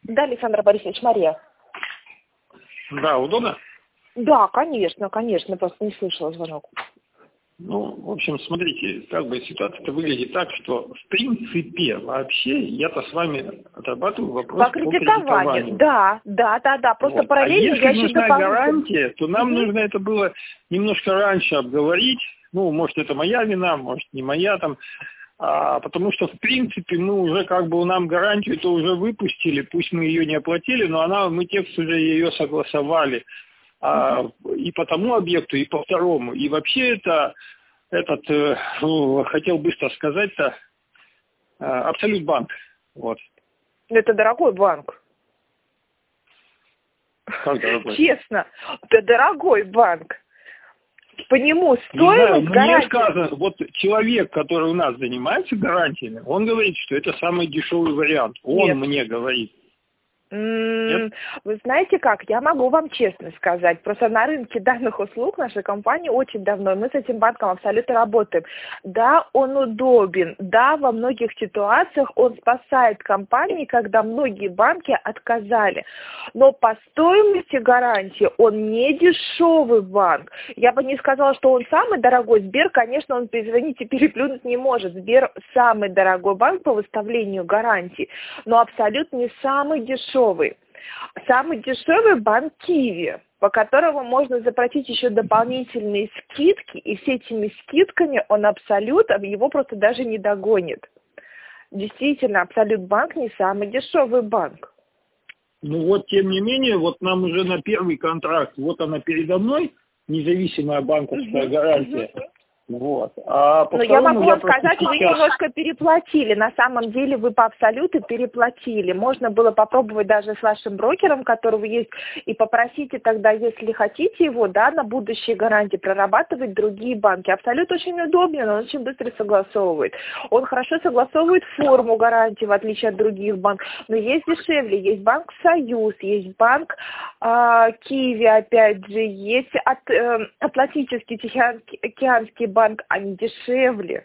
Да, Александр Борисович, Мария. Да, удобно? Да, конечно, просто не слышала звонок. Ну, в общем, смотрите, как бы ситуация-то выглядит так, что в принципе вообще я-то с вами отрабатываю вопрос По кредитованию. Да. Просто Вот. параллельно если я еще нужна дополнительно. гарантия, то нам нужно это было немножко раньше обговорить. Ну, может, это моя вина, может, не моя там. Потому что, в принципе, мы уже как бы нам гарантию-то уже выпустили, пусть мы ее не оплатили, но мы текст уже ее согласовали. И по тому объекту, и по второму. И вообще хотел быстро сказать-то, Абсолют банк. Вот. Это дорогой банк. Как дорогой? Честно, это дорогой банк. По нему Не знаю, стоимость мне гарантии. сказано, вот человек, который у нас занимается гарантиями, он говорит, что это самый дешевый вариант. Он мне говорит. Нет? Вы знаете как, я могу вам честно сказать, просто на рынке данных услуг нашей компании очень давно, и мы с этим банком абсолютно работаем. Да, он удобен, да, во многих ситуациях он спасает компании, когда многие банки отказали, но по стоимости гарантии он не дешевый банк. Я бы не сказала, что он самый дорогой. Сбер, конечно, он, извините, переплюнуть не может. Сбер самый дорогой банк по выставлению гарантий, но абсолютно не самый дешевый. Самый дешевый банк Киви, по которому можно заплатить еще дополнительные скидки, и с этими скидками он абсолютно, его просто даже не догонит. Действительно, Абсолют банк не самый дешевый банк. Ну вот, тем не менее, вот нам уже на первый контракт, вот она передо мной, независимая банковская гарантия. Вот. Но я могу вам сказать, вы немножко переплатили. На самом деле вы по Абсолюту переплатили. Можно было попробовать даже с вашим брокером, которого есть, и попросите тогда, если хотите его, да, на будущие гарантии прорабатывать другие банки. Абсолют очень удобен, он очень быстро согласовывает. Он хорошо согласовывает форму гарантии, в отличие от других банков. Но есть дешевле. Есть банк Союз, есть банк Киви, опять же, есть Атлантический Тихоокеанский банк, они дешевле.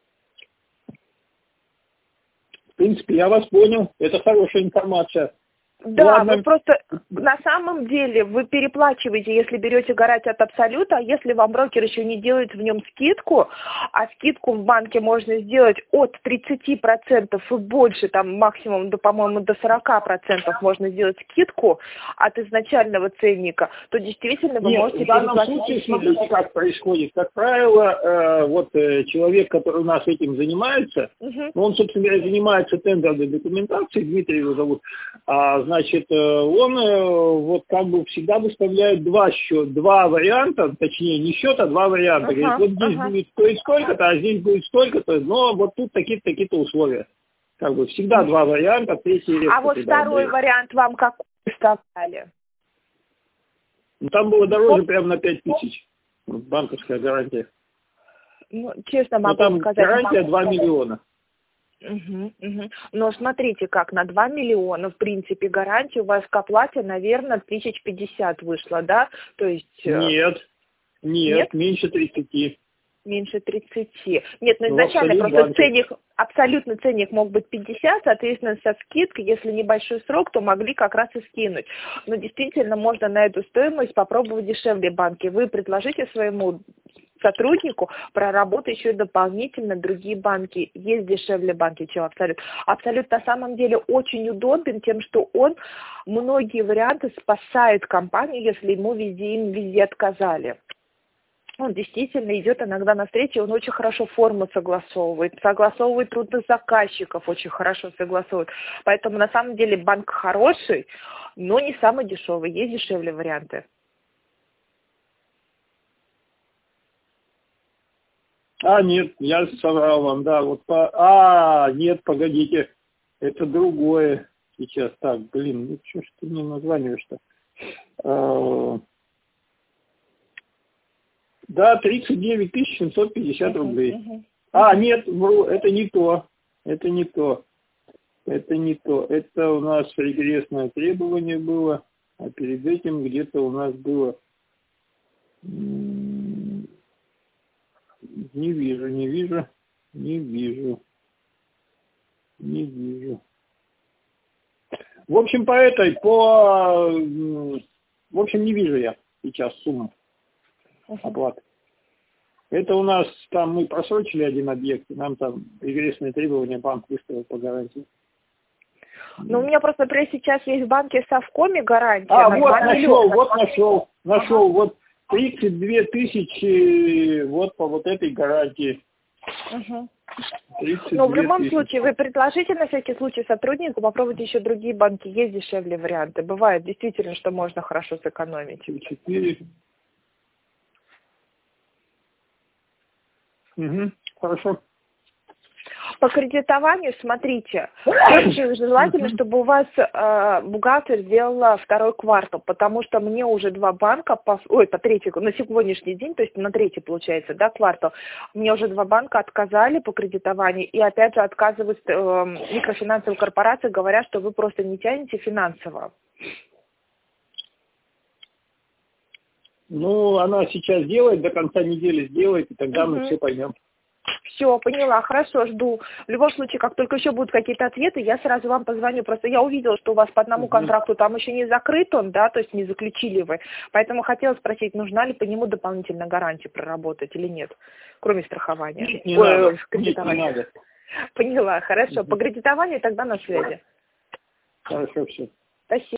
В принципе, я вас понял. Это хорошая информация. Да, ладно. вы просто на самом деле вы переплачиваете, если берете гарантию от Абсолюта, а если вам брокер еще не делает в нем скидку, а скидку в банке можно сделать от 30% и больше, там максимум, по-моему, до 40% можно сделать скидку от изначального ценника, то действительно вы можете в данном переплатить. случае, смотрите, как происходит. Как правило, человек, который у нас этим занимается, он, собственно говоря, занимается тендерной документацией, Дмитрий его зовут, значит, он вот как бы всегда выставляет два варианта, точнее не счет, а два варианта. Говорит, вот здесь будет стоить столько-то, а здесь будет столько-то, но вот тут такие-то условия. Как бы всегда два варианта, третий редко. А вот второй вариант вам какой выставляли? Ну, там было дороже прямо на 5000, банковская гарантия. Ну, честно могу там сказать. Гарантия 2 миллиона. Но смотрите, как на 2 миллиона, в принципе, гарантия у вас к оплате, наверное, 1050 вышла, да? То есть... Нет, меньше 30. Меньше 30. Нет, ну изначально просто абсолютно ценник мог быть 50, соответственно, со скидкой, если небольшой срок, то могли как раз и скинуть. Но действительно можно на эту стоимость попробовать дешевле банки. Вы предложите своему сотруднику проработать еще дополнительно другие банки. Есть дешевле банки, чем Абсолют. Абсолют на самом деле очень удобен тем, что он многие варианты спасает компанию, если им везде отказали. Он действительно идет иногда навстречу, он очень хорошо форму согласовывает трудных заказчиков, очень хорошо согласовывает. Поэтому на самом деле банк хороший, но не самый дешевый, есть дешевле варианты. Нет, я соврал вам, да. Нет, погодите, это другое. Сейчас, так, ну что ж ты мне названиваешь-то? Да, 39 750 рублей. Нет, это не то. Это не то. Это у нас регрессное требование было, а перед этим где-то у нас было... Не вижу. В общем, в общем, не вижу я сейчас сумму оплаты. Это у нас там мы просрочили один объект, и нам там известные требования банк выставил по гарантии. Ну, у меня просто, например, сейчас есть в банке Совкоме гарантия. Нашел, вот 32 тысячи вот по вот этой гарантии. Но в любом случае, вы предложите на всякий случай сотруднику, попробуйте еще другие банки, есть дешевле варианты. Бывает действительно, что можно хорошо сэкономить. 4. Хорошо. По кредитованию, смотрите, очень желательно, чтобы у вас бухгалтер сделала второй квартал, потому что мне уже два банка, по третий, на сегодняшний день, то есть на третий получается, да, квартал, мне уже два банка отказали по кредитованию, и опять же отказывают микрофинансовые корпорации, говорят, что вы просто не тянете финансово. Ну, она сейчас делает, до конца недели сделает, и тогда мы все поймем. Все, поняла, хорошо, жду. В любом случае, как только еще будут какие-то ответы, я сразу вам позвоню. Просто я увидела, что у вас по одному контракту там еще не закрыт он, да, то есть не заключили вы. Поэтому хотела спросить, нужна ли по нему дополнительная гарантия проработать или нет, кроме страхования? Не надо. Поняла, хорошо. По кредитованию тогда на связи. Хорошо, все. Спасибо.